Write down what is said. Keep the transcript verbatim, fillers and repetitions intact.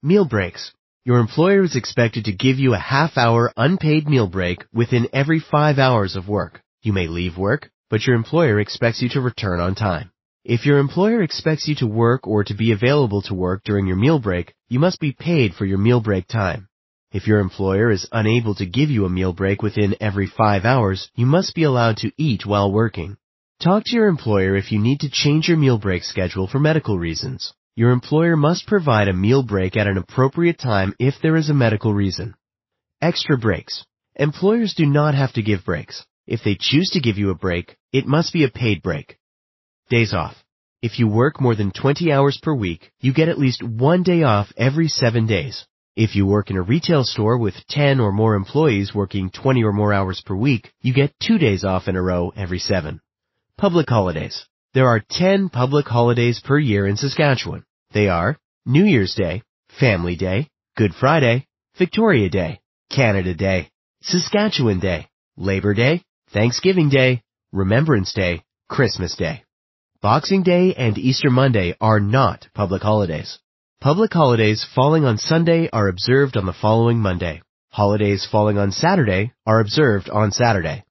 Meal breaks. Your employer is expected to give you a half-hour unpaid meal break within every five hours of work. You may leave work, but your employer expects you to return on time. If your employer expects you to work or to be available to work during your meal break, you must be paid for your meal break time. If your employer is unable to give you a meal break within every five hours, you must be allowed to eat while working. Talk to your employer if you need to change your meal break schedule for medical reasons. Your employer must provide a meal break at an appropriate time if there is a medical reason. Extra breaks. Employers do not have to give breaks. If they choose to give you a break, it must be a paid break. Days off. If you work more than twenty hours per week, you get at least one day off every seven days. If you work in a retail store with ten or more employees working twenty or more hours per week, you get two days off in a row every seven. Public holidays. There are ten public holidays per year in Saskatchewan. They are New Year's Day, Family Day, Good Friday, Victoria Day, Canada Day, Saskatchewan Day, Labor Day, Thanksgiving Day, Remembrance Day, Christmas Day. Boxing Day and Easter Monday are not public holidays. Public holidays falling on Sunday are observed on the following Monday. Holidays falling on Saturday are observed on Saturday.